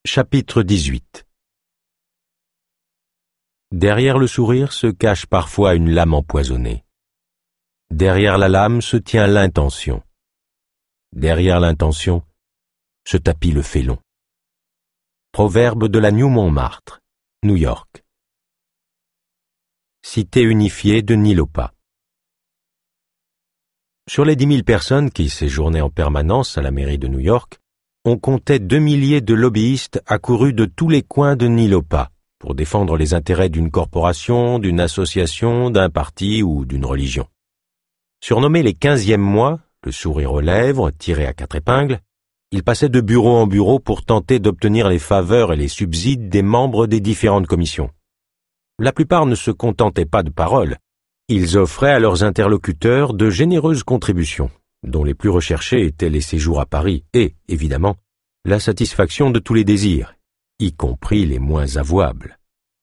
Chapitre 18. Derrière le sourire se cache parfois une lame empoisonnée. Derrière la lame se tient l'intention. Derrière l'intention se tapit le félon. Proverbe de la New Montmartre, New York. Cité unifiée de Nilopa. Sur les 10 000 personnes qui séjournaient en permanence à la mairie de New York, on comptait 2 milliers de lobbyistes accourus de tous les coins de Nilopa pour défendre les intérêts d'une corporation, d'une association, d'un parti ou d'une religion. Surnommés les 15e mois, le sourire aux lèvres, tiré à 4 épingles, ils passaient de bureau en bureau pour tenter d'obtenir les faveurs et les subsides des membres des différentes commissions. La plupart ne se contentaient pas de paroles. Ils offraient à leurs interlocuteurs de généreuses contributions, dont les plus recherchés étaient les séjours à Paris et, évidemment, la satisfaction de tous les désirs, y compris les moins avouables.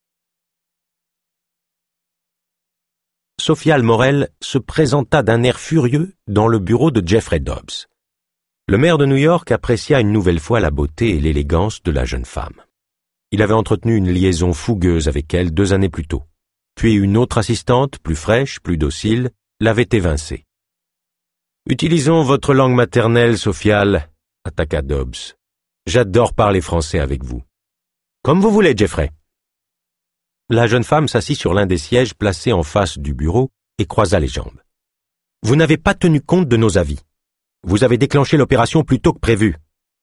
Sophia Morel se présenta d'un air furieux dans le bureau de Jeffrey Dobbs. Le maire de New York apprécia une nouvelle fois la beauté et l'élégance de la jeune femme. Il avait entretenu une liaison fougueuse avec elle 2 années plus tôt. Puis une autre assistante, plus fraîche, plus docile, l'avait évincée. « Utilisons votre langue maternelle, Sophia, attaqua Dobbs. J'adore parler français avec vous. »« Comme vous voulez, Jeffrey. » La jeune femme s'assit sur l'un des sièges placés en face du bureau et croisa les jambes. « Vous n'avez pas tenu compte de nos avis. Vous avez déclenché l'opération plus tôt que prévu.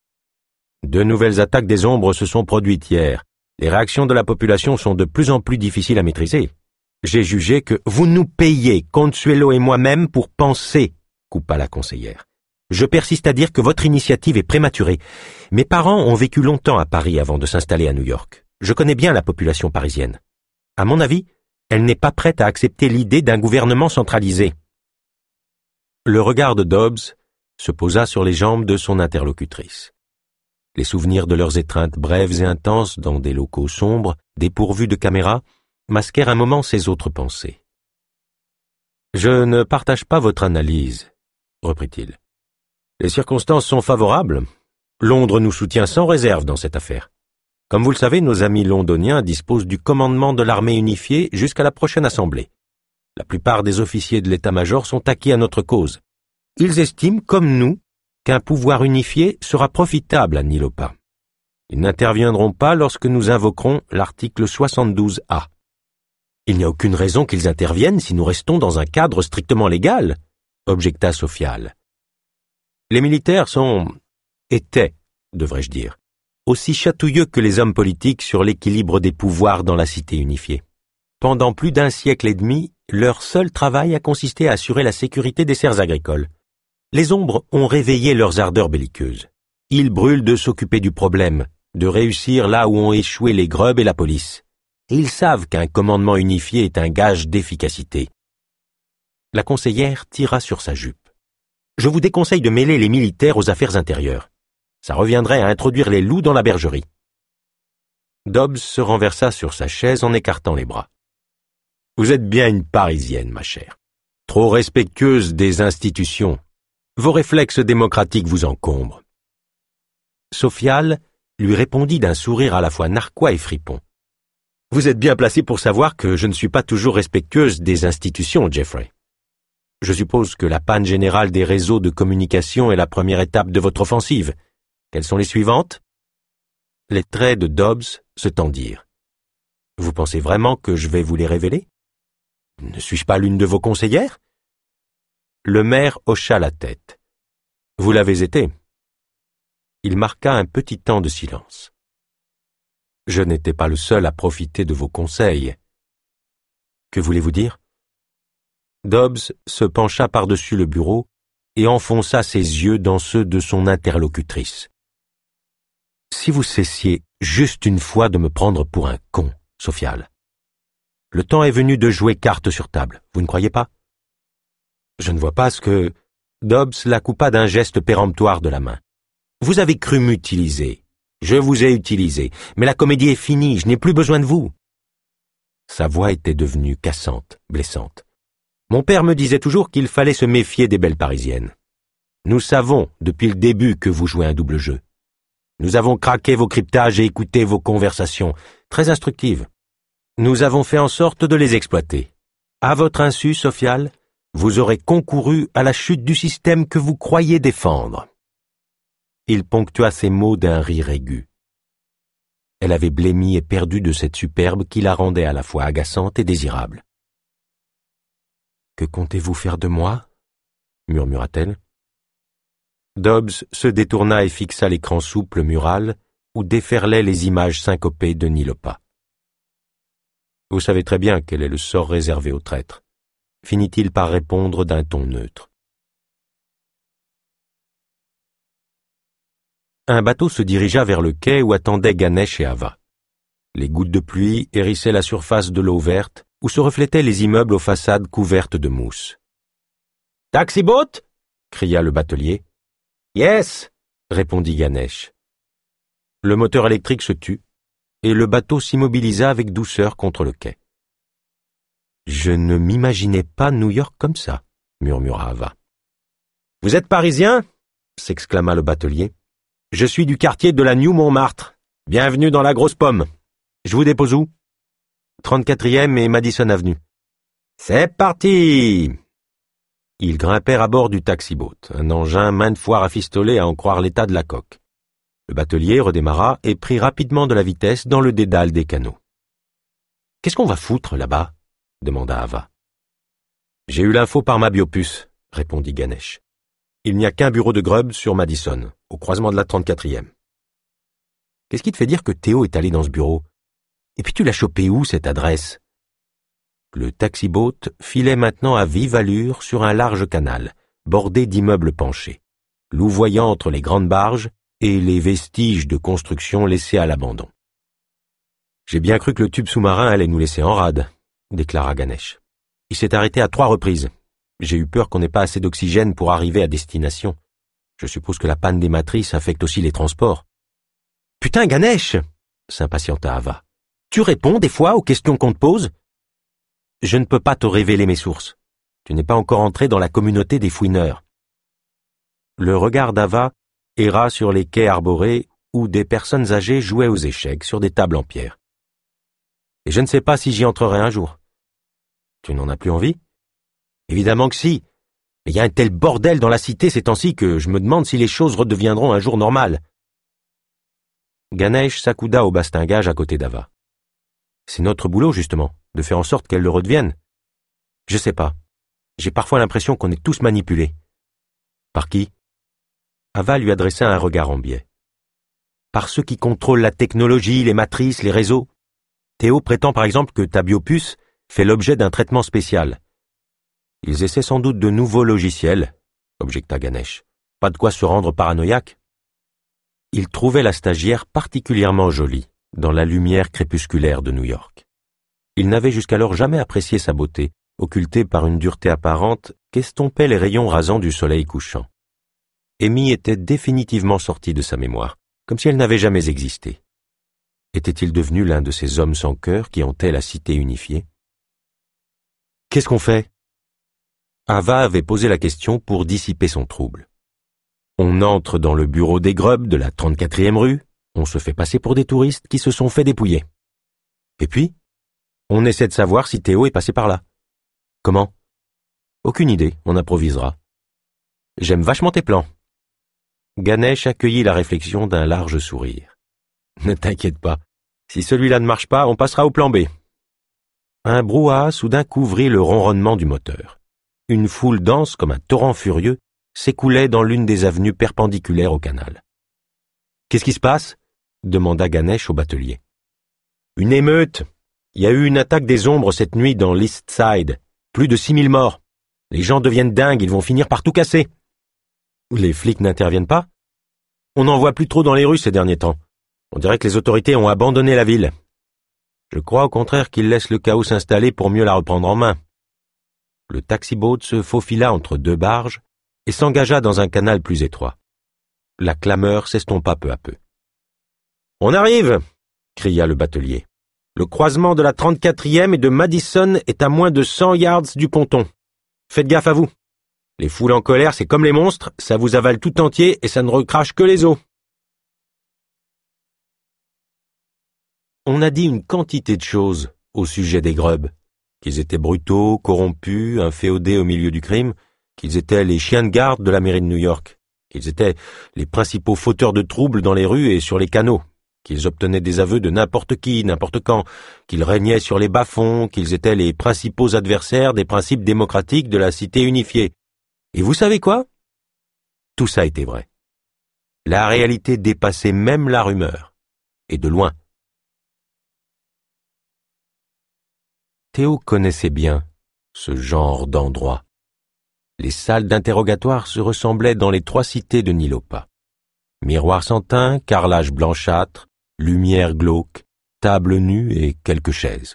2 nouvelles attaques des ombres se sont produites hier. Les réactions de la population sont de plus en plus difficiles à maîtriser. J'ai jugé que vous nous payez, Consuelo et moi-même, pour penser, coupa la conseillère. Je persiste à dire que votre initiative est prématurée. Mes parents ont vécu longtemps à Paris avant de s'installer à New York. Je connais bien la population parisienne. À mon avis, elle n'est pas prête à accepter l'idée d'un gouvernement centralisé. Le regard de Dobbs se posa sur les jambes de son interlocutrice. Les souvenirs de leurs étreintes brèves et intenses dans des locaux sombres, dépourvus de caméras, masquèrent un moment ses autres pensées. « Je ne partage pas votre analyse, » reprit-il. « Les circonstances sont favorables. Londres nous soutient sans réserve dans cette affaire. Comme vous le savez, nos amis londoniens disposent du commandement de l'armée unifiée jusqu'à la prochaine assemblée. La plupart des officiers de l'état-major sont acquis à notre cause. Ils estiment, comme nous, qu'un pouvoir unifié sera profitable à Nilopa. Ils n'interviendront pas lorsque nous invoquerons l'article 72A. Il n'y a aucune raison qu'ils interviennent si nous restons dans un cadre strictement légal, objecta Sophia. Les militaires étaient, devrais-je dire, aussi chatouilleux que les hommes politiques sur l'équilibre des pouvoirs dans la cité unifiée. Pendant plus d'1 siècle et demi, leur seul travail a consisté à assurer la sécurité des serres agricoles. Les ombres ont réveillé leurs ardeurs belliqueuses. Ils brûlent de s'occuper du problème, de réussir là où ont échoué les grubs et la police. Et ils savent qu'un commandement unifié est un gage d'efficacité. La conseillère tira sur sa jupe. Je vous déconseille de mêler les militaires aux affaires intérieures. Ça reviendrait à introduire les loups dans la bergerie. Dobbs se renversa sur sa chaise en écartant les bras. Vous êtes bien une Parisienne, ma chère. Trop respectueuse des institutions. Vos réflexes démocratiques vous encombrent. Sophia lui répondit d'un sourire à la fois narquois et fripon. Vous êtes bien placé pour savoir que je ne suis pas toujours respectueuse des institutions, Jeffrey. Je suppose que la panne générale des réseaux de communication est la première étape de votre offensive. Quelles sont les suivantes? Les traits de Dobbs se tendirent. Vous pensez vraiment que je vais vous les révéler? Ne suis-je pas l'une de vos conseillères? Le maire hocha la tête. Vous l'avez été. Il marqua un petit temps de silence. Je n'étais pas le seul à profiter de vos conseils. Que voulez-vous dire? Dobbs se pencha par-dessus le bureau et enfonça ses yeux dans ceux de son interlocutrice. Si vous cessiez juste une fois de me prendre pour un con, Sophia. Le temps est venu de jouer carte sur table, vous ne croyez pas? Je ne vois pas ce que... Dobbs la coupa d'un geste péremptoire de la main. Vous avez cru m'utiliser. Je vous ai utilisé, mais la comédie est finie, je n'ai plus besoin de vous. Sa voix était devenue cassante, blessante. Mon père me disait toujours qu'il fallait se méfier des belles parisiennes. Nous savons, depuis le début, que vous jouez un double jeu. Nous avons craqué vos cryptages et écouté vos conversations, très instructives. Nous avons fait en sorte de les exploiter. À votre insu, Sofial, vous aurez concouru à la chute du système que vous croyez défendre. » Il ponctua ces mots d'un rire aigu. Elle avait blêmi et perdu de cette superbe qui la rendait à la fois agaçante et désirable. « Que comptez-vous faire de moi ?» murmura-t-elle. Dobbs se détourna et fixa l'écran souple mural où déferlaient les images syncopées de Nilopa. « Vous savez très bien quel est le sort réservé aux traîtres, » finit-il par répondre d'un ton neutre. Un bateau se dirigea vers le quai où attendaient Ganesh et Ava. Les gouttes de pluie hérissaient la surface de l'eau verte où se reflétaient les immeubles aux façades couvertes de mousse. « Taxi-boat » cria le batelier. « Yes » répondit Ganesh. Le moteur électrique se tut, et le bateau s'immobilisa avec douceur contre le quai. « Je ne m'imaginais pas New York comme ça, » murmura Ava. « Vous êtes parisien » s'exclama le batelier. « Je suis du quartier de la New Montmartre. Bienvenue dans la grosse pomme. Je vous dépose où ? 34e et Madison Avenue. »« C'est parti !» Ils grimpèrent à bord du taxi-boat, un engin maintes fois rafistolé à en croire l'état de la coque. Le batelier redémarra et prit rapidement de la vitesse dans le dédale des canaux. « Qu'est-ce qu'on va foutre là-bas » demanda Ava. « J'ai eu l'info par ma biopuce » répondit Ganesh. « Il n'y a qu'un bureau de Grubb sur Madison, au croisement de la 34e. »« Qu'est-ce qui te fait dire que Théo est allé dans ce bureau ? Et puis tu l'as chopé où, cette adresse ?» Le taxi-boat filait maintenant à vive allure sur un large canal, bordé d'immeubles penchés, louvoyant entre les grandes barges et les vestiges de construction laissés à l'abandon. « J'ai bien cru que le tube sous-marin allait nous laisser en rade, » déclara Ganesh. « Il s'est arrêté à 3 reprises. J'ai eu peur qu'on n'ait pas assez d'oxygène pour arriver à destination. Je suppose que la panne des matrices affecte aussi les transports. »« Putain, Ganesh !» s'impatienta Ava. « Tu réponds des fois aux questions qu'on te pose ? » « Je ne peux pas te révéler mes sources. Tu n'es pas encore entré dans la communauté des fouineurs. » Le regard d'Ava erra sur les quais arborés où des personnes âgées jouaient aux échecs sur des tables en pierre. « Et je ne sais pas si j'y entrerai un jour. »« Tu n'en as plus envie ? » ?»« Évidemment que si. Mais il y a un tel bordel dans la cité ces temps-ci que je me demande si les choses redeviendront un jour normales. » Ganesh s'accouda au bastingage à côté d'Ava. « C'est notre boulot, justement, de faire en sorte qu'elle le redevienne. Je sais pas. J'ai parfois l'impression qu'on est tous manipulés. » « Par qui ?» Ava lui adressa un regard en biais. « Par ceux qui contrôlent la technologie, les matrices, les réseaux. Théo prétend par exemple que ta biopuce fait l'objet d'un traitement spécial. »« Ils essaient sans doute de nouveaux logiciels, » objecta Ganesh. « Pas de quoi se rendre paranoïaque. » Il trouvait la stagiaire particulièrement jolie dans la lumière crépusculaire de New York. Il n'avait jusqu'alors jamais apprécié sa beauté, occultée par une dureté apparente qu'estompaient les rayons rasants du soleil couchant. Amy était définitivement sortie de sa mémoire, comme si elle n'avait jamais existé. Était-il devenu l'un de ces hommes sans cœur qui hantaient la cité unifiée ? « Qu'est-ce qu'on fait ?» Ava avait posé la question pour dissiper son trouble. « On entre dans le bureau des Grubb de la 34e rue, on se fait passer pour des touristes qui se sont fait dépouiller. Et puis, on essaie de savoir si Théo est passé par là. Comment ? Aucune idée, on improvisera. J'aime vachement tes plans. » Ganesh accueillit la réflexion d'un large sourire. « Ne t'inquiète pas, si celui-là ne marche pas, on passera au plan B. » Un brouhaha soudain couvrit le ronronnement du moteur. Une foule dense comme un torrent furieux s'écoulait dans l'une des avenues perpendiculaires au canal. « Qu'est-ce qui se passe ?» demanda Ganesh au batelier. « Une émeute. Il y a eu une attaque des ombres cette nuit dans l'East Side. Plus de 6000 morts. Les gens deviennent dingues, ils vont finir par tout casser. » Les flics n'interviennent pas ? On n'en voit plus trop dans les rues ces derniers temps. On dirait que les autorités ont abandonné la ville. Je crois au contraire qu'ils laissent le chaos s'installer pour mieux la reprendre en main. Le taxi-boat se faufila entre 2 barges et s'engagea dans un canal plus étroit. La clameur s'estompa peu à peu. « On arrive !» cria le batelier. « Le croisement de la 34e et de Madison est à moins de 100 yards du ponton. Faites gaffe à vous. Les foules en colère, c'est comme les monstres, ça vous avale tout entier et ça ne recrache que les os. » On a dit une quantité de choses au sujet des Grubbs, qu'ils étaient brutaux, corrompus, inféodés au milieu du crime, qu'ils étaient les chiens de garde de la mairie de New York, qu'ils étaient les principaux fauteurs de troubles dans les rues et sur les canaux, qu'ils obtenaient des aveux de n'importe qui, n'importe quand, qu'ils régnaient sur les bas-fonds, qu'ils étaient les principaux adversaires des principes démocratiques de la cité unifiée. Et vous savez quoi? Tout ça était vrai. La réalité dépassait même la rumeur, et de loin. Théo connaissait bien ce genre d'endroit. Les salles d'interrogatoire se ressemblaient dans les 3 cités de Nilopa. Miroir sans teint, carrelage blanchâtre, lumière glauque, table nue et quelques chaises.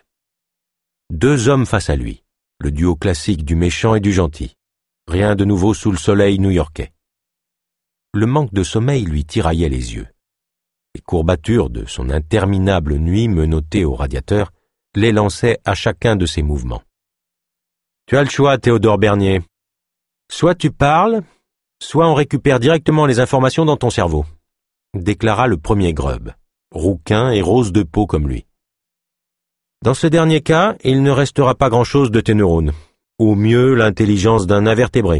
2 hommes face à lui, le duo classique du méchant et du gentil. Rien de nouveau sous le soleil new-yorkais. Le manque de sommeil lui tiraillait les yeux. Les courbatures de son interminable nuit menottée au radiateur l'élançaient à chacun de ses mouvements. Tu as le choix, Théodore Bernier. Soit tu parles, soit on récupère directement les informations dans ton cerveau, déclara le premier Grubb, rouquin et rose de peau comme lui. Dans ce dernier cas, il ne restera pas grand-chose de tes neurones. Au mieux, l'intelligence d'un invertébré.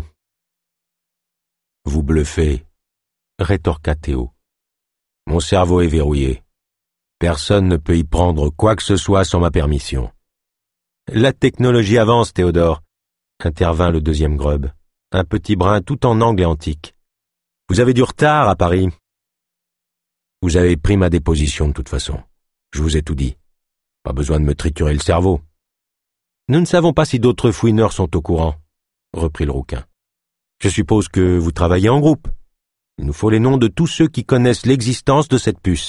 Vous bluffez, rétorqua Théo. Mon cerveau est verrouillé. Personne ne peut y prendre quoi que ce soit sans ma permission. La technologie avance, Théodore, intervint le deuxième Grubb, un petit brin tout en anglais antique. Vous avez du retard à Paris. Vous avez pris ma déposition de toute façon. Je vous ai tout dit. Pas besoin de me triturer le cerveau. Nous ne savons pas si d'autres fouineurs sont au courant, reprit le rouquin. Je suppose que vous travaillez en groupe. Il nous faut les noms de tous ceux qui connaissent l'existence de cette puce.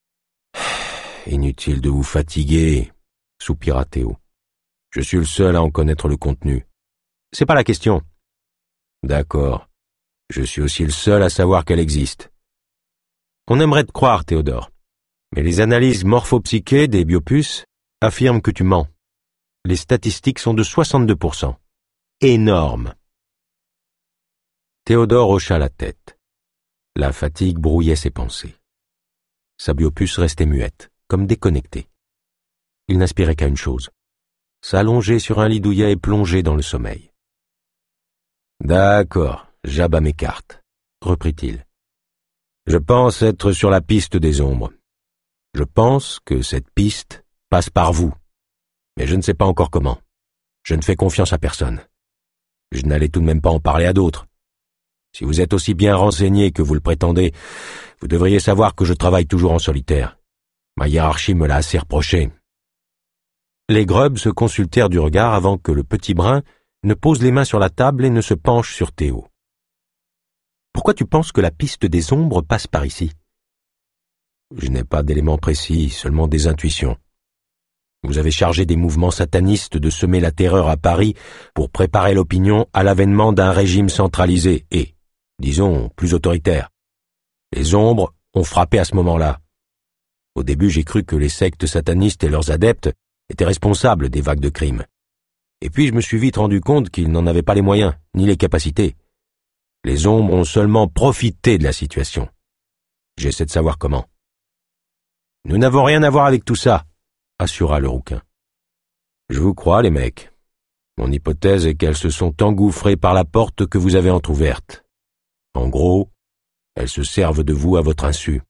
Inutile de vous fatiguer, soupira Théo. Je suis le seul à en connaître le contenu. C'est pas la question. D'accord. Je suis aussi le seul à savoir qu'elle existe. On aimerait te croire, Théodore. Mais les analyses morphopsychées des biopuces affirment que tu mens. Les statistiques sont de 62%. Énorme. Théodore hocha la tête. La fatigue brouillait ses pensées. Sa biopuce restait muette, comme déconnectée. Il n'aspirait qu'à une chose, s'allonger sur un lit douillet et plonger dans le sommeil. D'accord, j'abats mes cartes, reprit-il. Je pense être sur la piste des ombres. Je pense que cette piste passe par vous, mais je ne sais pas encore comment. Je ne fais confiance à personne. Je n'allais tout de même pas en parler à d'autres. Si vous êtes aussi bien renseigné que vous le prétendez, vous devriez savoir que je travaille toujours en solitaire. Ma hiérarchie me l'a assez reproché. Les Grubbs se consultèrent du regard avant que le petit brin ne pose les mains sur la table et ne se penche sur Théo. Pourquoi tu penses que la piste des ombres passe par ici? Je n'ai pas d'éléments précis, seulement des intuitions. Vous avez chargé des mouvements satanistes de semer la terreur à Paris pour préparer l'opinion à l'avènement d'un régime centralisé et, disons, plus autoritaire. Les ombres ont frappé à ce moment-là. Au début, j'ai cru que les sectes satanistes et leurs adeptes étaient responsables des vagues de crimes. Et puis je me suis vite rendu compte qu'ils n'en avaient pas les moyens, ni les capacités. Les ombres ont seulement profité de la situation. J'essaie de savoir comment. Nous n'avons rien à voir avec tout ça, assura le rouquin. Je vous crois, les mecs. Mon hypothèse est qu'elles se sont engouffrées par la porte que vous avez entr'ouverte. En gros, elles se servent de vous à votre insu.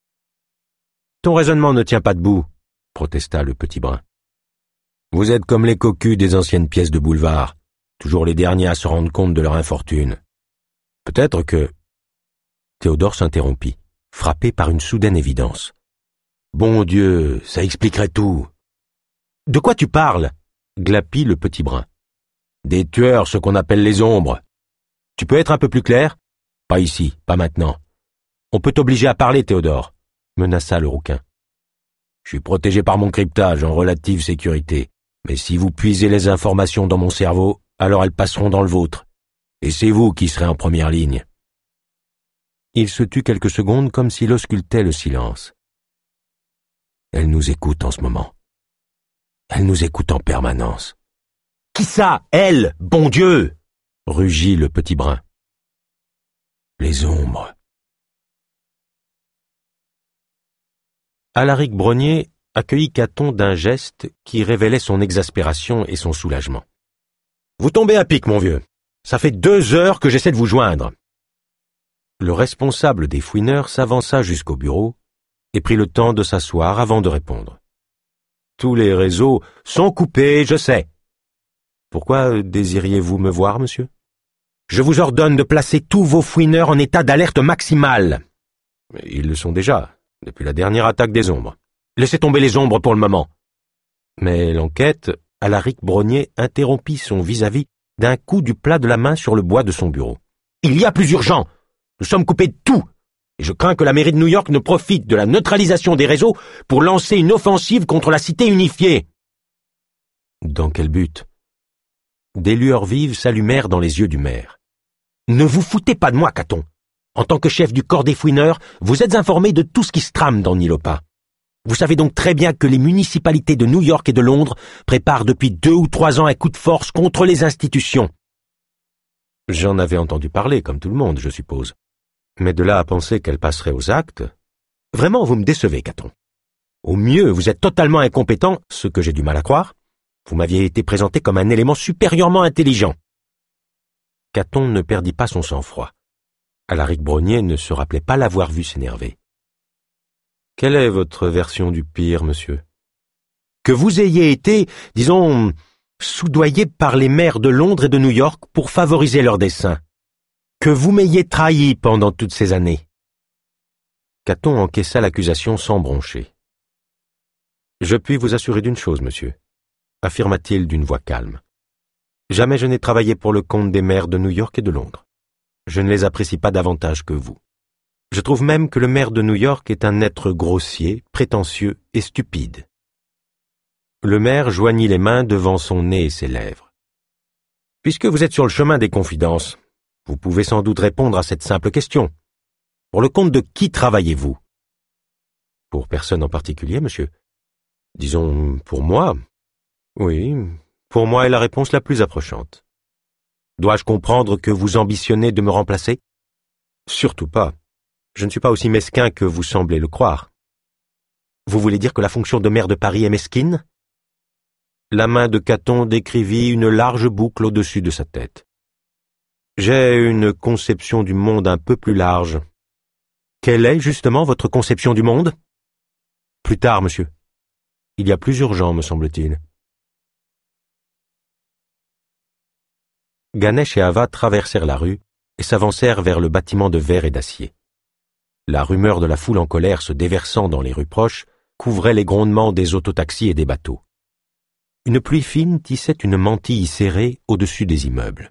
Ton raisonnement ne tient pas debout, protesta le petit brin. Vous êtes comme les cocus des anciennes pièces de boulevard, toujours les derniers à se rendre compte de leur infortune. Peut-être que... Théodore s'interrompit, frappé par une soudaine évidence. Bon Dieu, ça expliquerait tout. De quoi tu parles? Glapit le petit brin. Des tueurs, ce qu'on appelle les ombres. Tu peux être un peu plus clair? Pas ici, pas maintenant. On peut t'obliger à parler, Théodore, menaça le rouquin. Je suis protégé par mon cryptage en relative sécurité, mais si vous puisez les informations dans mon cerveau, alors elles passeront dans le vôtre. Et c'est vous qui serez en première ligne. Il se tut quelques secondes comme s'il auscultait le silence. Elle nous écoute en ce moment. Elle nous écoute en permanence. Qui ça, elle, bon Dieu? Rugit le petit brin. Les ombres. Alaric Brognier accueillit Caton d'un geste qui révélait son exaspération et son soulagement. « Vous tombez à pic, mon vieux. Ça fait 2 heures que j'essaie de vous joindre. » Le responsable des fouineurs s'avança jusqu'au bureau et prit le temps de s'asseoir avant de répondre. « Tous les réseaux sont coupés, je sais. » « Pourquoi désiriez-vous me voir, monsieur ? » « Je vous ordonne de placer tous vos fouineurs en état d'alerte maximale. » « Mais ils le sont déjà, depuis la dernière attaque des ombres. »« Laissez tomber les ombres pour le moment. » Mais l'enquête, Alaric Brognier interrompit son vis-à-vis d'un coup du plat de la main sur le bois de son bureau. « Il y a plus urgent. Nous sommes coupés de tout. Et je crains que la mairie de New York ne profite de la neutralisation des réseaux pour lancer une offensive contre la cité unifiée. » Dans quel but ? Des lueurs vives s'allumèrent dans les yeux du maire. « Ne vous foutez pas de moi, Caton. En tant que chef du corps des fouineurs, vous êtes informé de tout ce qui se trame dans Nilopa. Vous savez donc très bien que les municipalités de New York et de Londres préparent depuis 2 ou 3 ans un coup de force contre les institutions. » J'en avais entendu parler, comme tout le monde, je suppose. Mais de là à penser qu'elle passerait aux actes... Vraiment, vous me décevez, Caton. Au mieux, vous êtes totalement incompétent, ce que j'ai du mal à croire. Vous m'aviez été présenté comme un élément supérieurement intelligent. Caton ne perdit pas son sang-froid. Alaric Brognier ne se rappelait pas l'avoir vu s'énerver. « Quelle est votre version du pire, monsieur ? » « Que vous ayez été, disons, soudoyé par les maires de Londres et de New York pour favoriser leurs desseins. Que vous m'ayez trahi pendant toutes ces années. » Caton encaissa l'accusation sans broncher. « Je puis vous assurer d'une chose, monsieur, » affirma-t-il d'une voix calme. « Jamais je n'ai travaillé pour le compte des maires de New York et de Londres. Je ne les apprécie pas davantage que vous. Je trouve même que le maire de New York est un être grossier, prétentieux et stupide. » Le maire joignit les mains devant son nez et ses lèvres. « Puisque vous êtes sur le chemin des confidences, vous pouvez sans doute répondre à cette simple question. Pour le compte de qui travaillez-vous ? » « Pour personne en particulier, monsieur. Disons, pour moi. Oui, pour moi est la réponse la plus approchante. Dois-je comprendre que vous ambitionnez de me remplacer ? Surtout pas. Je ne suis pas aussi mesquin que vous semblez le croire. Vous voulez dire que la fonction de maire de Paris est mesquine ? La main de Caton décrivit une large boucle au-dessus de sa tête. J'ai une conception du monde un peu plus large. Quelle est justement votre conception du monde ? Plus tard, monsieur. Il y a plus urgent, me semble-t-il. Ganesh et Ava traversèrent la rue et s'avancèrent vers le bâtiment de verre et d'acier. La rumeur de la foule en colère se déversant dans les rues proches couvrait les grondements des autotaxis et des bateaux. Une pluie fine tissait une mantille serrée au-dessus des immeubles.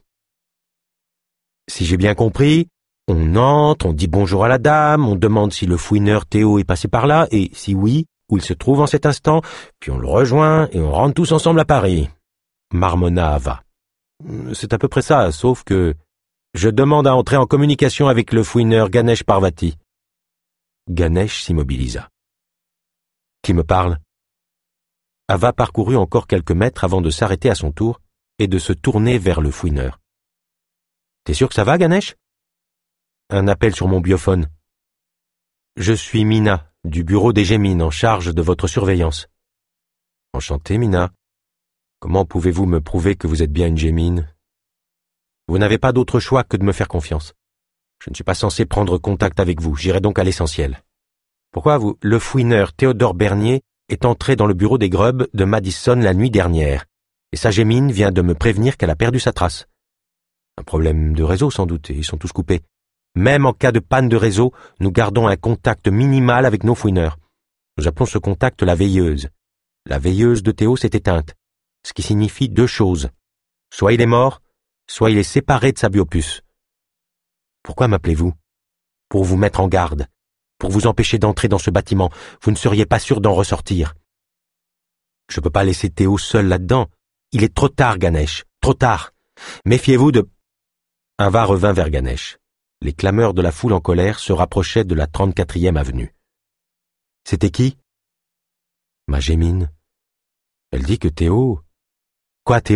Si j'ai bien compris, on entre, on dit bonjour à la dame, on demande si le fouineur Théo est passé par là, et si oui, où il se trouve en cet instant, puis on le rejoint et on rentre tous ensemble à Paris, marmonna Ava. C'est à peu près ça, sauf que je demande à entrer en communication avec le fouineur Ganesh Parvati. Ganesh s'immobilisa. Qui me parle ? Ava parcourut encore quelques mètres avant de s'arrêter à son tour et de se tourner vers le fouineur. T'es sûr que ça va, Ganesh ? Un appel sur mon biophone. Je suis Mina, du bureau des Gémines, en charge de votre surveillance. Enchanté, Mina. Comment pouvez-vous me prouver que vous êtes bien une Gémine ? Vous n'avez pas d'autre choix que de me faire confiance. Je ne suis pas censé prendre contact avec vous, j'irai donc à l'essentiel. Pourquoi vous, le fouineur Théodore Bernier, est entré dans le bureau des Grubbs de Madison la nuit dernière, et sa Gémine vient de me prévenir qu'elle a perdu sa trace. Un problème de réseau sans doute, et ils sont tous coupés. Même en cas de panne de réseau, nous gardons un contact minimal avec nos fouineurs. Nous appelons ce contact la veilleuse. La veilleuse de Théo s'est éteinte, ce qui signifie 2 choses. Soit il est mort, soit il est séparé de sa biopuce. Pourquoi m'appelez-vous ? Pour vous mettre en garde, pour vous empêcher d'entrer dans ce bâtiment. Vous ne seriez pas sûr d'en ressortir. Je ne peux pas laisser Théo seul là-dedans. Il est trop tard, Ganesh, trop tard. Méfiez-vous de... Ava revint vers Ganesh. Les clameurs de la foule en colère se rapprochaient de la 34e avenue. C'était qui ? Ma Gémine. Elle dit que Théo... Quoi, Théo ?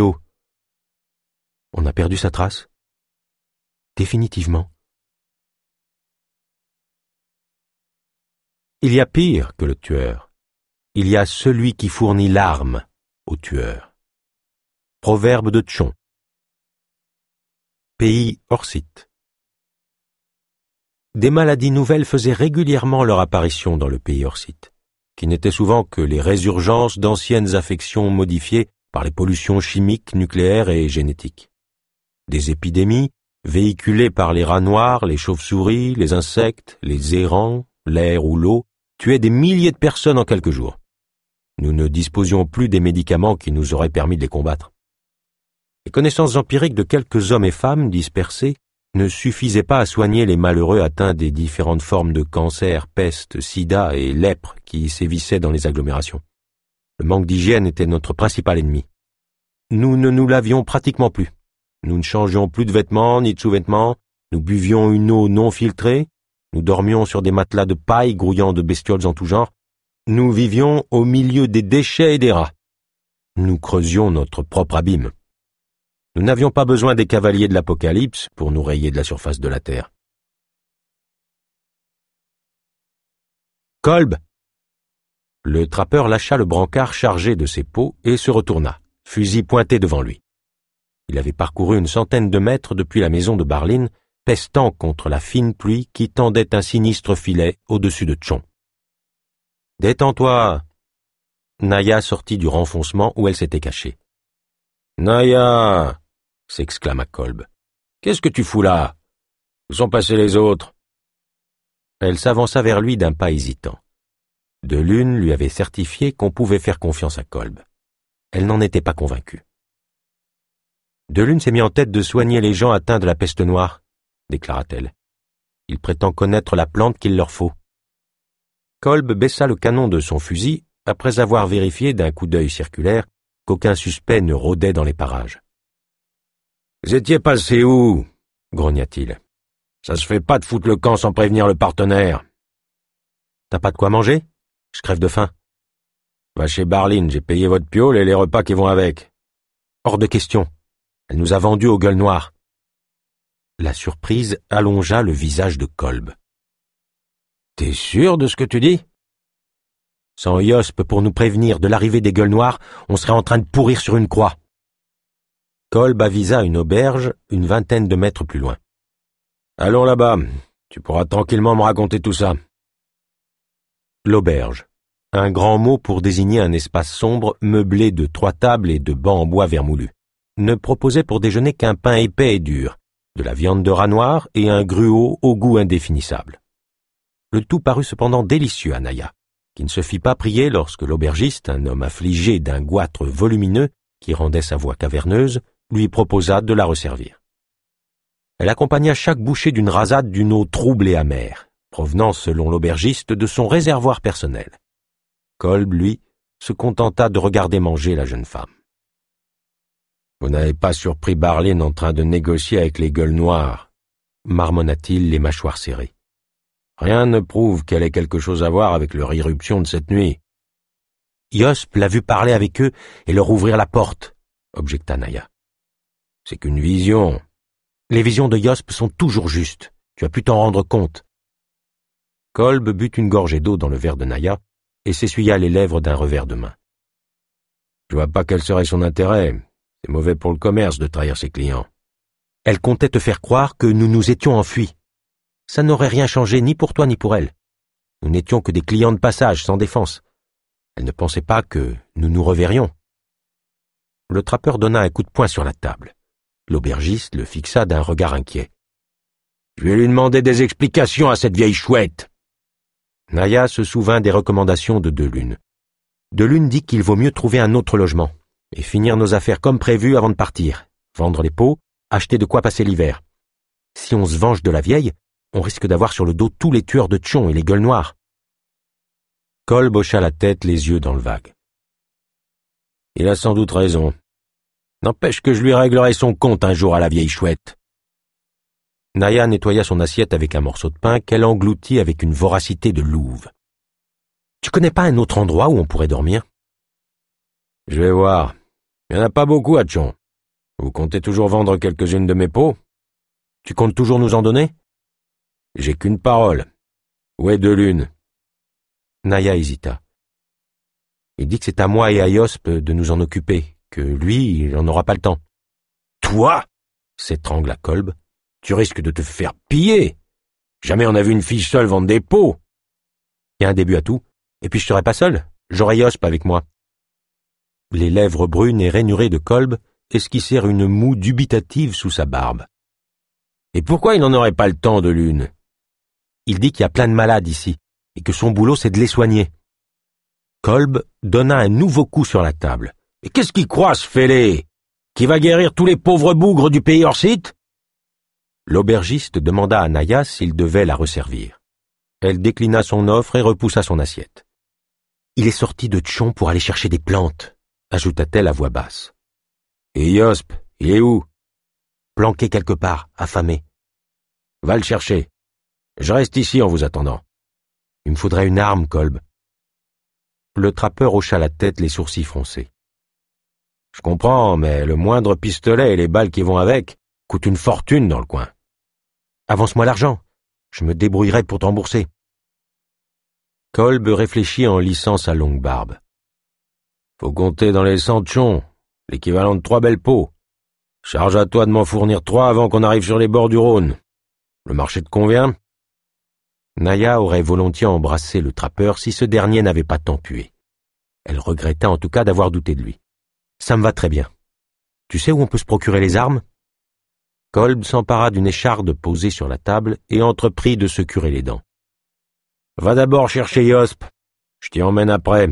On a perdu sa trace ? Définitivement. Il y a pire que le tueur. il y a celui qui fournit l'arme au tueur. Proverbe de Tchon. Pays Orcite. Des maladies nouvelles faisaient régulièrement leur apparition dans le pays Orcite, qui n'étaient souvent que les résurgences d'anciennes affections modifiées par les pollutions chimiques, nucléaires et génétiques. Des épidémies, véhiculées par les rats noirs, les chauves-souris, les insectes, les errants, l'air ou l'eau, tuaient des milliers de personnes en quelques jours. Nous ne disposions plus des médicaments qui nous auraient permis de les combattre. Les connaissances empiriques de quelques hommes et femmes dispersés ne suffisaient pas à soigner les malheureux atteints des différentes formes de cancer, peste, sida et lèpre qui sévissaient dans les agglomérations. Le manque d'hygiène était notre principal ennemi. Nous ne nous lavions pratiquement plus. Nous ne changions plus de vêtements ni de sous-vêtements, nous buvions une eau non filtrée, nous dormions sur des matelas de paille grouillant de bestioles en tout genre, nous vivions au milieu des déchets et des rats. Nous creusions notre propre abîme. Nous n'avions pas besoin des cavaliers de l'Apocalypse pour nous rayer de la surface de la terre. Kolb! Le trappeur lâcha le brancard chargé de ses pots et se retourna, fusil pointé devant lui. Il avait parcouru une centaine de mètres depuis la maison de Barline, pestant contre la fine pluie qui tendait un sinistre filet au-dessus de Tchon. « Détends-toi !» Naya sortit du renfoncement où elle s'était cachée. « Naya !» s'exclama Kolb. « Qu'est-ce que tu fous là? Où sont passés les autres ?» Elle s'avança vers lui d'un pas hésitant. De Lune lui avait certifié qu'on pouvait faire confiance à Kolb. Elle n'en était pas convaincue. De Lune s'est mis en tête de soigner les gens atteints de la peste noire, déclara-t-elle. Il prétend connaître la plante qu'il leur faut. Kolb baissa le canon de son fusil après avoir vérifié d'un coup d'œil circulaire qu'aucun suspect ne rôdait dans les parages. « Vous étiez passé où ?» grogna-t-il. « Ça se fait pas de foutre le camp sans prévenir le partenaire. »« T'as pas de quoi manger ? Je crève de faim. »« Va chez Barline, j'ai payé votre piole et les repas qui vont avec. »« Hors de question. Elle nous a vendus aux gueules noires. » La surprise allongea le visage de Kolb. « T'es sûr de ce que tu dis ? Sans Yosp pour nous prévenir de l'arrivée des gueules noires, on serait en train de pourrir sur une croix. » Kolb avisa une auberge une vingtaine de mètres plus loin. « Allons là-bas, tu pourras tranquillement me raconter tout ça. » L'auberge, un grand mot pour désigner un espace sombre meublé de 3 tables et de bancs en bois vermoulu, ne proposait pour déjeuner qu'un pain épais et dur, de la viande de rat noir et un gruau au goût indéfinissable. Le tout parut cependant délicieux à Naya, qui ne se fit pas prier lorsque l'aubergiste, un homme affligé d'un goitre volumineux qui rendait sa voix caverneuse, lui proposa de la resservir. Elle accompagna chaque bouchée d'une rasade d'une eau trouble et amère, provenant selon l'aubergiste de son réservoir personnel. Kolb, lui, se contenta de regarder manger la jeune femme. « Vous n'avez pas surpris Barline en train de négocier avec les gueules noires » marmonna-t-il les mâchoires serrées. « Rien ne prouve qu'elle ait quelque chose à voir avec leur irruption de cette nuit. »« Yosp l'a vu parler avec eux et leur ouvrir la porte » objecta Naya. « C'est qu'une vision. Les visions de Yosp sont toujours justes. Tu as pu t'en rendre compte. » Kolb but une gorgée d'eau dans le verre de Naya et s'essuya les lèvres d'un revers de main. « Je vois pas quel serait son intérêt. C'est mauvais pour le commerce de trahir ses clients. » Elle comptait te faire croire que nous nous étions enfuis. Ça n'aurait rien changé ni pour toi ni pour elle. Nous n'étions que des clients de passage sans défense. Elle ne pensait pas que nous nous reverrions. Le trappeur donna un coup de poing sur la table. L'aubergiste le fixa d'un regard inquiet. « Je vais lui demander des explications à cette vieille chouette. » Naya se souvint des recommandations de De Lune. De Lune dit qu'il vaut mieux trouver un autre logement et finir nos affaires comme prévu avant de partir, vendre les pots, acheter de quoi passer l'hiver. Si on se venge de la vieille, on risque d'avoir sur le dos tous les tueurs de Tchon et les gueules noires. Kolb hocha la tête, les yeux dans le vague. « Il a sans doute raison. N'empêche que je lui réglerai son compte un jour à la vieille chouette. » Naya nettoya son assiette avec un morceau de pain qu'elle engloutit avec une voracité de louve. « Tu connais pas un autre endroit où on pourrait dormir ?»« Je vais voir. Il n'y en a pas beaucoup à Tchon. Vous comptez toujours vendre quelques-unes de mes pots ? Tu comptes toujours nous en donner ? J'ai qu'une parole. Où est De Lune ? » Naya hésita. Il dit que c'est à moi et à Yosp de nous en occuper, que lui, il n'en aura pas le temps. Toi? S'étrangla Kolb. Tu risques de te faire piller. Jamais on a vu une fille seule vendre des pots. Il y a un début à tout, et puis je serai pas seul, j'aurai Yosp avec moi. Les lèvres brunes et rainurées de Kolb esquissèrent une moue dubitative sous sa barbe. Et pourquoi il n'en aurait pas le temps de l'une? Il dit qu'il y a plein de malades ici, et que son boulot c'est de les soigner. Kolb donna un nouveau coup sur la table. Et qu'est-ce qu'il croit, ce fêlé? Qui va guérir tous les pauvres bougres du pays hors site? L'aubergiste demanda à Naya s'il devait la resservir. Elle déclina son offre et repoussa son assiette. Il est sorti de Tchon pour aller chercher des plantes, ajouta-t-elle à voix basse. Et Yosp, il est où? Planqué quelque part, affamé. Va le chercher. Je reste ici en vous attendant. Il me faudrait une arme, Kolb. Le trappeur hocha la tête, les sourcils froncés. Je comprends, mais le moindre pistolet et les balles qui vont avec coûtent une fortune dans le coin. Avance-moi l'argent. Je me débrouillerai pour t'embourser. Kolb réfléchit en lissant sa longue barbe. Faut compter dans les 100 tchons, l'équivalent de 3 belles peaux. Charge à toi de m'en fournir 3 avant qu'on arrive sur les bords du Rhône. Le marché te convient? Naya aurait volontiers embrassé le trappeur si ce dernier n'avait pas tant pué. Elle regretta en tout cas d'avoir douté de lui. Ça me va très bien. Tu sais où on peut se procurer les armes? Kolb s'empara d'une écharde posée sur la table et entreprit de se curer les dents. Va d'abord chercher Yosp. Je t'y emmène après.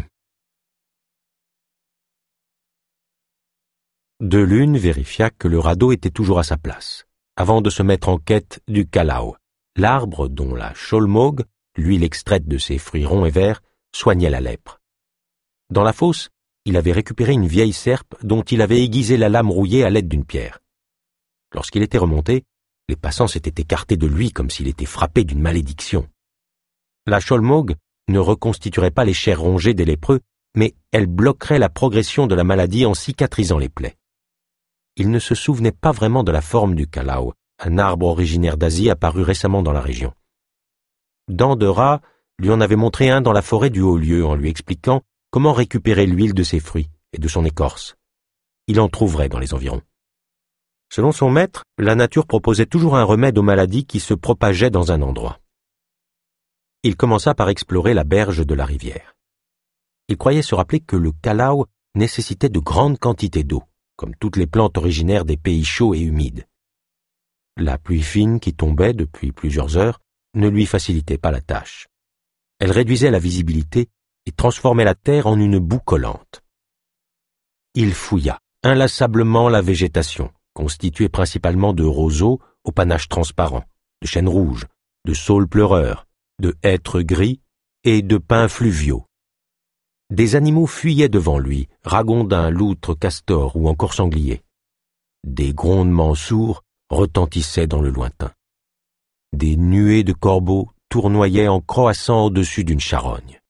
De Lune vérifia que le radeau était toujours à sa place, avant de se mettre en quête du Calao, l'arbre dont la cholmog, l'huile extraite de ses fruits ronds et verts, soignait la lèpre. Dans la fosse, il avait récupéré une vieille serpe dont il avait aiguisé la lame rouillée à l'aide d'une pierre. Lorsqu'il était remonté, les passants s'étaient écartés de lui comme s'il était frappé d'une malédiction. La cholmog ne reconstituerait pas les chairs rongées des lépreux, mais elle bloquerait la progression de la maladie en cicatrisant les plaies. Il ne se souvenait pas vraiment de la forme du Calao, un arbre originaire d'Asie apparu récemment dans la région. Dent de rat lui en avait montré un dans la forêt du Haut-Lieu en lui expliquant comment récupérer l'huile de ses fruits et de son écorce. Il en trouverait dans les environs. Selon son maître, la nature proposait toujours un remède aux maladies qui se propageaient dans un endroit. Il commença par explorer la berge de la rivière. Il croyait se rappeler que le Calao nécessitait de grandes quantités d'eau, comme toutes les plantes originaires des pays chauds et humides. La pluie fine qui tombait depuis plusieurs heures ne lui facilitait pas la tâche. Elle réduisait la visibilité et transformait la terre en une boue collante. Il fouilla inlassablement la végétation, constituée principalement de roseaux au panache transparent, de chênes rouges, de saules pleureurs, de hêtres gris et de pins fluviaux. Des animaux fuyaient devant lui, ragondins, loutres, castors ou encore sangliers. Des grondements sourds retentissaient dans le lointain. Des nuées de corbeaux tournoyaient en croassant au-dessus d'une charogne.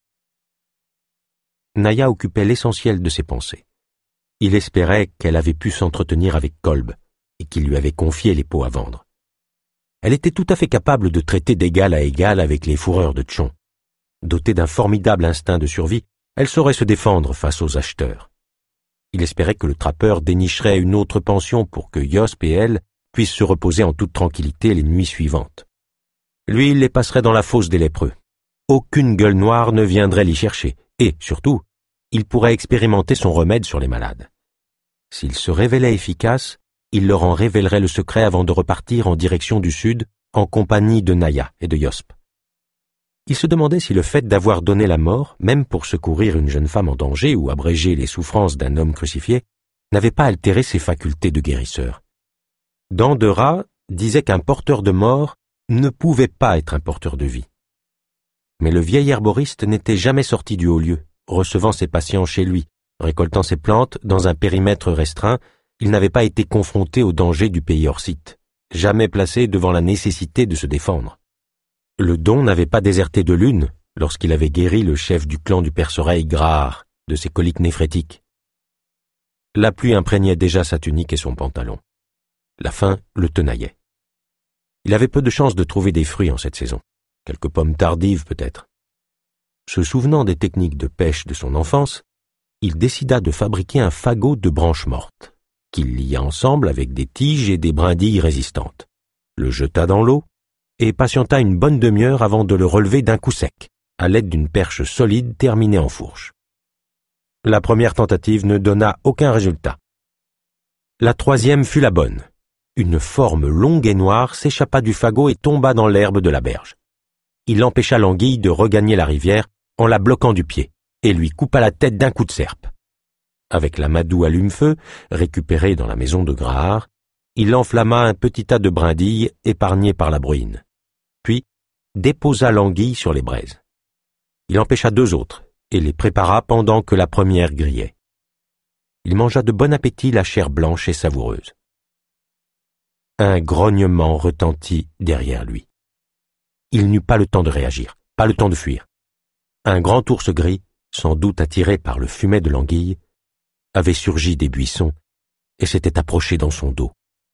Naya occupait l'essentiel de ses pensées. Il espérait qu'elle avait pu s'entretenir avec Kolb et qu'il lui avait confié les pots à vendre. Elle était tout à fait capable de traiter d'égal à égal avec les fourreurs de Tchon. Dotée d'un formidable instinct de survie, elle saurait se défendre face aux acheteurs. Il espérait que le trappeur dénicherait une autre pension pour que Yosp et elle puissent se reposer en toute tranquillité les nuits suivantes. Lui, il les passerait dans la fosse des lépreux. Aucune gueule noire ne viendrait l'y chercher, et, surtout, il pourrait expérimenter son remède sur les malades. S'il se révélait efficace, il leur en révélerait le secret avant de repartir en direction du sud, en compagnie de Naya et de Yosp. Il se demandait si le fait d'avoir donné la mort, même pour secourir une jeune femme en danger ou abréger les souffrances d'un homme crucifié, n'avait pas altéré ses facultés de guérisseur. Dent de rat disait qu'un porteur de mort ne pouvait pas être un porteur de vie. Mais le vieil herboriste n'était jamais sorti du Haut-Lieu, recevant ses patients chez lui, récoltant ses plantes dans un périmètre restreint. Il n'avait pas été confronté aux dangers du pays hors site, jamais placé devant la nécessité de se défendre. Le don n'avait pas déserté de Lune lorsqu'il avait guéri le chef du clan du Perce-Oreille Grahar de ses coliques néphrétiques. La pluie imprégnait déjà sa tunique et son pantalon. La faim le tenaillait. Il avait peu de chance de trouver des fruits en cette saison, quelques pommes tardives peut-être. Se souvenant des techniques de pêche de son enfance, il décida de fabriquer un fagot de branches mortes, qu'il lia ensemble avec des tiges et des brindilles résistantes, le jeta dans l'eau et patienta une bonne demi-heure avant de le relever d'un coup sec, à l'aide d'une perche solide terminée en fourche. La première tentative ne donna aucun résultat. La troisième fut la bonne. Une forme longue et noire s'échappa du fagot et tomba dans l'herbe de la berge. Il empêcha l'anguille de regagner la rivière en la bloquant du pied et lui coupa la tête d'un coup de serpe. Avec l'amadou allume-feu, récupéré dans la maison de Grahar, il enflamma un petit tas de brindilles épargnées par la bruine, puis déposa l'anguille sur les braises. Il empêcha 2 autres et les prépara pendant que la première grillait. Il mangea de bon appétit la chair blanche et savoureuse. Un grognement retentit derrière lui. Il n'eut pas le temps de réagir, pas le temps de fuir. Un grand ours gris, sans doute attiré par le fumet de l'anguille, avait surgi des buissons et s'était approché dans son dos.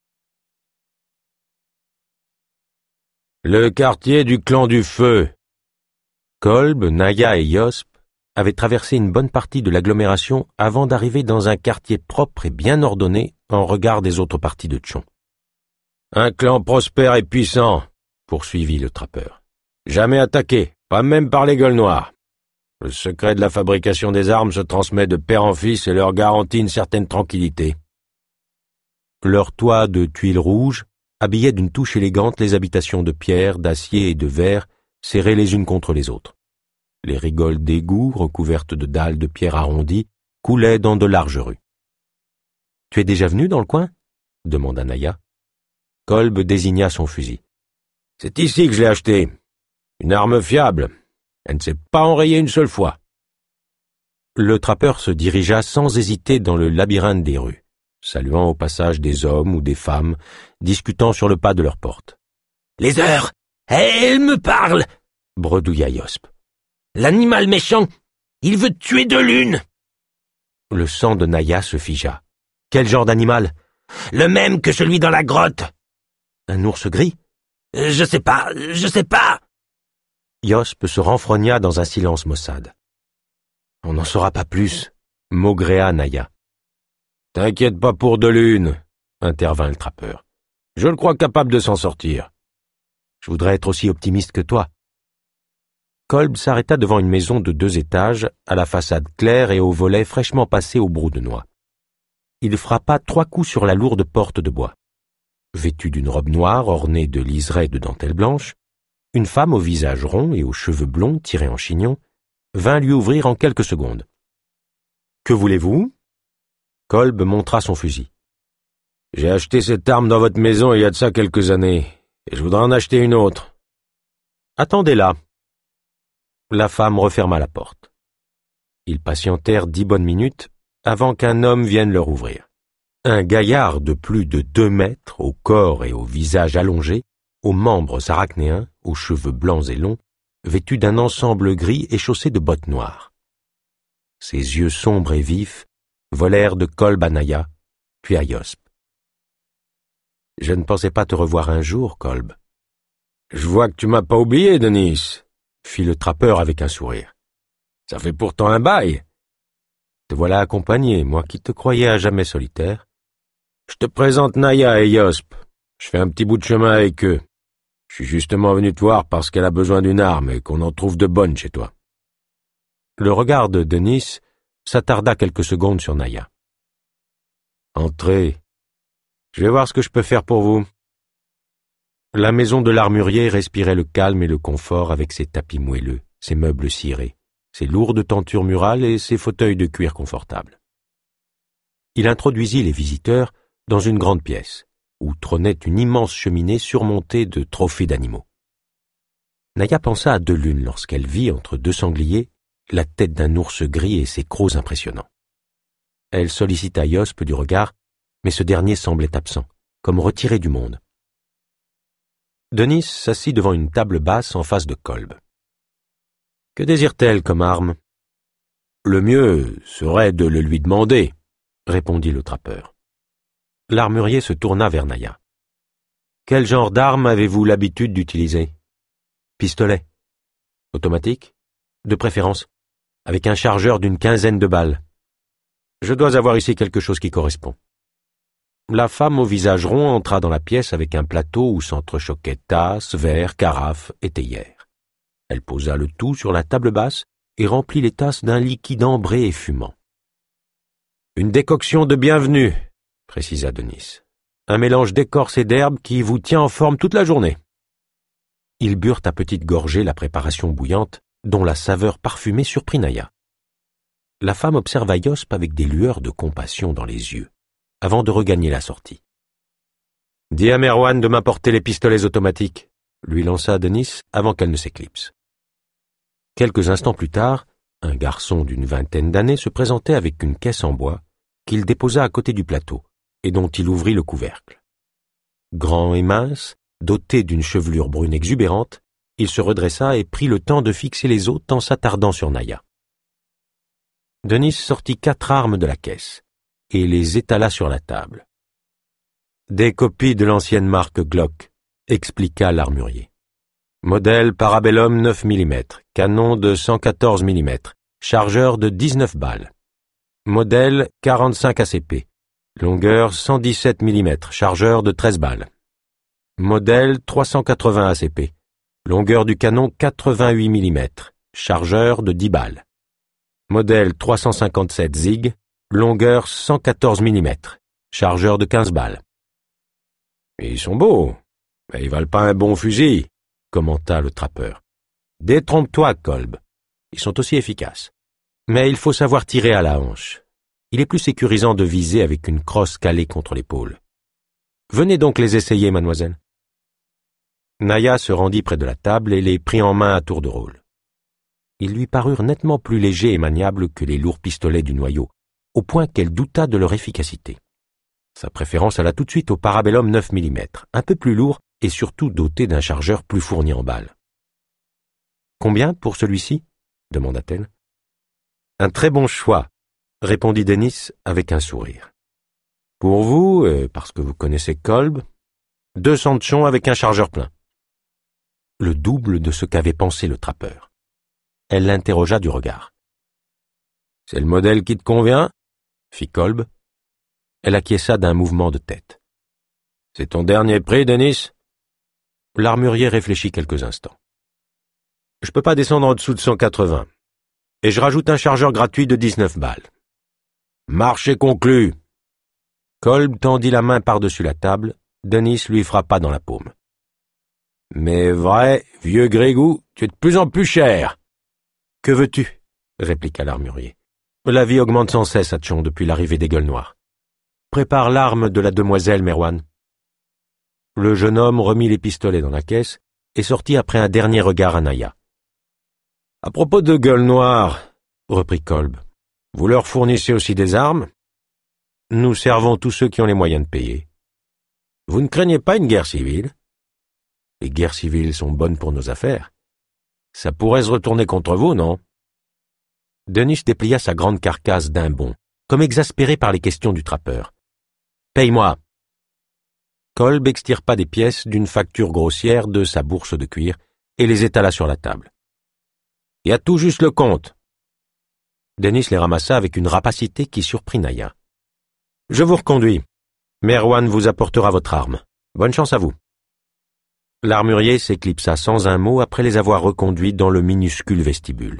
Le quartier du clan du feu. Kolb, Naya et Yosp avaient traversé une bonne partie de l'agglomération avant d'arriver dans un quartier propre et bien ordonné en regard des autres parties de Tchon. Un clan prospère et puissant, poursuivit le trappeur. Jamais attaqué, pas même par les gueules noires. Le secret de la fabrication des armes se transmet de père en fils et leur garantit une certaine tranquillité. Leur toit de tuiles rouges habillait d'une touche élégante les habitations de pierre, d'acier et de verre serrées les unes contre les autres. Les rigoles d'égouts, recouvertes de dalles de pierre arrondies, coulaient dans de larges rues. « Tu es déjà venu dans le coin » demanda Naya. Kolb désigna son fusil. « C'est ici que je l'ai acheté. Une arme fiable. Elle ne s'est pas enrayée une seule fois. » Le trappeur se dirigea sans hésiter dans le labyrinthe des rues, saluant au passage des hommes ou des femmes, discutant sur le pas de leur porte. « Les heures! Elle me parle !» bredouilla Yosp. « L'animal méchant! Il veut tuer de l'une !» Le sang de Naya se figea. « Quel genre d'animal ?»« Le même que celui dans la grotte. »« Un ours gris ?»« Je sais pas. » Yosp se renfrogna dans un silence maussade. « On n'en saura pas plus, » maugréa Naya. « T'inquiète pas pour de l'une, » intervint le trappeur. « Je le crois capable de s'en sortir. »« Je voudrais être aussi optimiste que toi. » Kolb s'arrêta devant une maison de 2 étages, à la façade claire et aux volets fraîchement passés au brou de noix. Il frappa 3 coups sur la lourde porte de bois. Vêtue d'une robe noire ornée de liserés de dentelle blanche, une femme au visage rond et aux cheveux blonds tirés en chignon vint lui ouvrir en quelques secondes. « Que voulez-vous » Kolb montra son fusil. « J'ai acheté cette arme dans votre maison il y a de ça quelques années, et je voudrais en acheter une autre. »« Attendez là. » La femme referma la porte. Ils patientèrent 10 bonnes minutes avant qu'un homme vienne leur ouvrir. Un gaillard de plus de 2 mètres, au corps et au visage allongé, aux membres arachnéens, aux cheveux blancs et longs, vêtu d'un ensemble gris et chaussé de bottes noires. Ses yeux sombres et vifs volèrent de Kolb à Naya, puis à Yosp. « Je ne pensais pas te revoir un jour, Kolb. »« Je vois que tu m'as pas oublié, Denis, » fit le trappeur avec un sourire. « Ça fait pourtant un bail. »« Te voilà accompagné, moi qui te croyais à jamais solitaire. »« Je te présente Naya et Yosp. Je fais un petit bout de chemin avec eux. Je suis justement venu te voir parce qu'elle a besoin d'une arme et qu'on en trouve de bonnes chez toi. » Le regard de Denis s'attarda quelques secondes sur Naya. « Entrez. Je vais voir ce que je peux faire pour vous. » La maison de l'armurier respirait le calme et le confort avec ses tapis moelleux, ses meubles cirés, ses lourdes tentures murales et ses fauteuils de cuir confortables. Il introduisit les visiteurs dans une grande pièce, où trônait une immense cheminée surmontée de trophées d'animaux. Naya pensa à 2 lunes lorsqu'elle vit entre 2 sangliers la tête d'un ours gris et ses crocs impressionnants. Elle sollicita Yosp du regard, mais ce dernier semblait absent, comme retiré du monde. Denis s'assit devant une table basse en face de Kolb. « Que désire-t-elle comme arme ?»« Le mieux serait de le lui demander, » répondit le trappeur. L'armurier se tourna vers Naya. « Quel genre d'arme avez-vous l'habitude d'utiliser ?»« Pistolet. »« Automatique ?»« De préférence. Avec un chargeur d'une 15aine de balles. Je dois avoir ici quelque chose qui correspond. » La femme au visage rond entra dans la pièce avec un plateau où s'entrechoquaient tasses, verres, carafes et théières. Elle posa le tout sur la table basse et remplit les tasses d'un liquide ambré et fumant. « Une décoction de bienvenue, » précisa Denis. « Un mélange d'écorce et d'herbe qui vous tient en forme toute la journée. » Ils burent à petites gorgées la préparation bouillante, dont la saveur parfumée surprit Naya. La femme observa Yosp avec des lueurs de compassion dans les yeux, avant de regagner la sortie. « Dis à Merwan de m'apporter les pistolets automatiques, » lui lança Denis avant qu'elle ne s'éclipse. Quelques instants plus tard, un garçon d'une vingtaine d'années se présentait avec une caisse en bois qu'il déposa à côté du plateau et dont il ouvrit le couvercle. Grand et mince, doté d'une chevelure brune exubérante, il se redressa et prit le temps de fixer les autres en s'attardant sur Naya. Denis sortit 4 armes de la caisse et les étala sur la table. « Des copies de l'ancienne marque Glock », expliqua l'armurier. « Modèle Parabellum 9 mm, canon de 114 mm, chargeur de 19 balles. Modèle 45 ACP, longueur 117 mm, chargeur de 13 balles. Modèle 380 ACP, longueur du canon 88 mm, chargeur de 10 balles. Modèle 357 Zig, longueur 114 mm, chargeur de 15 balles. « Ils sont beaux, mais ils valent pas un bon fusil, » commenta le trappeur. « Détrompe-toi, Kolb. Ils sont aussi efficaces. Mais il faut savoir tirer à la hanche. Il est plus sécurisant de viser avec une crosse calée contre l'épaule. Venez donc les essayer, mademoiselle. » Naya se rendit près de la table et les prit en main à tour de rôle. Ils lui parurent nettement plus légers et maniables que les lourds pistolets du noyau, au point qu'elle douta de leur efficacité. Sa préférence alla tout de suite au Parabellum 9 mm, un peu plus lourd et surtout doté d'un chargeur plus fourni en balles. « Combien pour celui-ci » demanda-t-elle. « Un très bon choix, » répondit Denis avec un sourire. « Pour vous, parce que vous connaissez Kolb, 200 tchons avec un chargeur plein. » Le double de ce qu'avait pensé le trappeur. Elle l'interrogea du regard. « C'est le modèle qui te convient ?» fit Kolb. Elle acquiesça d'un mouvement de tête. « C'est ton dernier prix, Denis ?» L'armurier réfléchit quelques instants. « Je peux pas descendre en dessous de 180. Et je rajoute un chargeur gratuit de 19 balles. »« Marché conclu !» Kolb tendit la main par-dessus la table. Denis lui frappa dans la paume. « Mais vrai, vieux Grégou, tu es de plus en plus cher !»« Que veux-tu » répliqua l'armurier. « La vie augmente sans cesse à Tchon depuis l'arrivée des gueules noires. Prépare l'arme de la demoiselle, Merwan. » Le jeune homme remit les pistolets dans la caisse et sortit après un dernier regard à Naya. « À propos de gueules noires, » reprit Kolb, « vous leur fournissez aussi des armes ? Nous servons tous ceux qui ont les moyens de payer. Vous ne craignez pas une guerre civile ? Les guerres civiles sont bonnes pour nos affaires. Ça pourrait se retourner contre vous, non ?» Denis déplia sa grande carcasse d'un bond, comme exaspéré par les questions du trappeur. « Paye-moi !» Kolb extirpa des pièces d'une facture grossière de sa bourse de cuir et les étala sur la table. « Il y a tout juste le compte. » Denis les ramassa avec une rapacité qui surprit Naya. « Je vous reconduis. Merwan vous apportera votre arme. Bonne chance à vous. » L'armurier s'éclipsa sans un mot après les avoir reconduits dans le minuscule vestibule.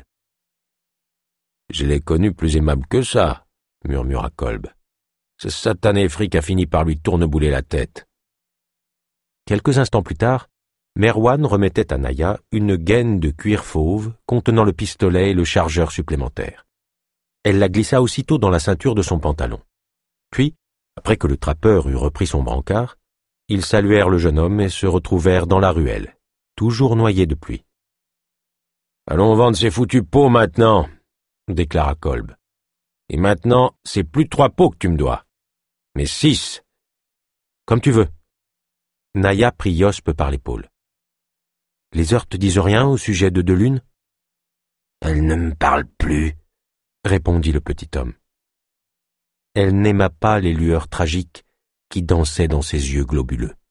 « Je l'ai connu plus aimable que ça, » murmura Kolb. « Ce satané fric a fini par lui tournebouler la tête. » Quelques instants plus tard, Merwan remettait à Naya une gaine de cuir fauve contenant le pistolet et le chargeur supplémentaire. Elle la glissa aussitôt dans la ceinture de son pantalon. Puis, après que le trappeur eut repris son brancard, ils saluèrent le jeune homme et se retrouvèrent dans la ruelle, toujours noyés de pluie. « Allons vendre ces foutus pots maintenant, » déclara Kolb. « Et maintenant, c'est plus 3 pots que tu me dois, mais 6. Comme tu veux. » Naya prit Yosp par l'épaule. « Les heures te disent rien au sujet de Delune ?»« Elle ne me parle plus, » répondit le petit homme. Elle n'aima pas les lueurs tragiques qui dansaient dans ses yeux globuleux.